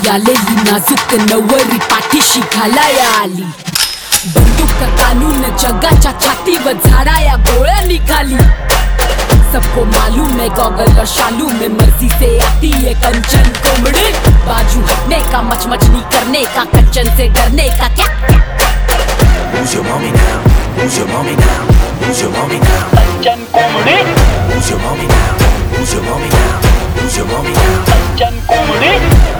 आलेली नाजूक नवरी पाठीशी घालाया आली. बंदूक कानून जगाच्या छातीवर झाडाया गोळ्या निघाली. सबको मालूम है गॉगल और शालू में मर्जी से आती है कंचन कोमड़ी. बाजू हटने का मचमचनी करने का कंचन से डरने का क्या. Who's your mommy now? Who's your mommy now? Who's your mommy now? Kanchan Komdi. Who's your mommy now? Who's your mommy now? Who's your mommy now? Kanchan कोमड़ी.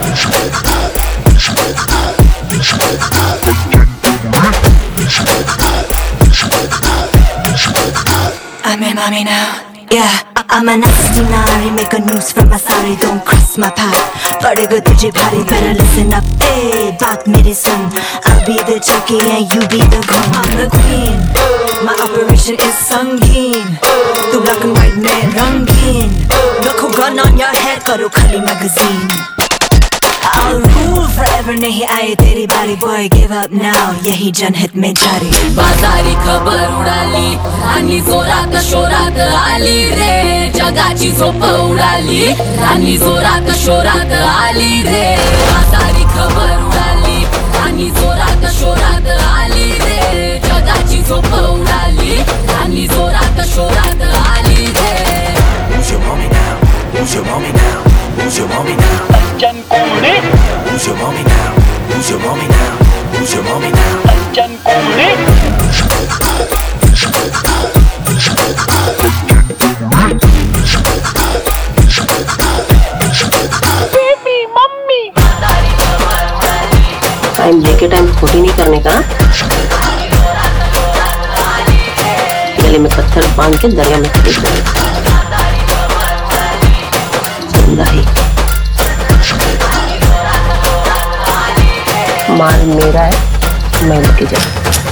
I'm your mommy now. Yeah, I'm a nasty naughty, make a noose from my sorry, don't cross my path. Padega tujhe bhari, better listen up. Hey, baat mere sun. I'll be the chucky and you be the gun. I'm the queen. My operation is sangeet. Tu black and white mein rangeen. Rakho gun on your head, karo khali magazine. I'll rule forever, nahi aaye teri bari. Boy, give up now, yahi जनहित में जारी. बाजारी खबर उडाली राणी जोरात शोरात आली रे. जगाची झोप उडाली राणी जोरात शोरात आली रे. बाजारी खबर उडाली राणी जोरात शोरात आली रे. जगाची झोप उडाली राणी जोरात शोरात आली रे. Who's your mommy now? Who's your mommy now? Who's your mommy now? Kanchan Komdi. Who's your mommy now? Who's your mommy now? Who's your mommy now? Kanchan Komdi. Baby mummy. Time लेके टाइम खोटी नहीं करने का. गले में पत्थर बांध के दरिया में फेंक देंगे. जिंदा ही माल मेरा है, मैं लेके जाऊँ.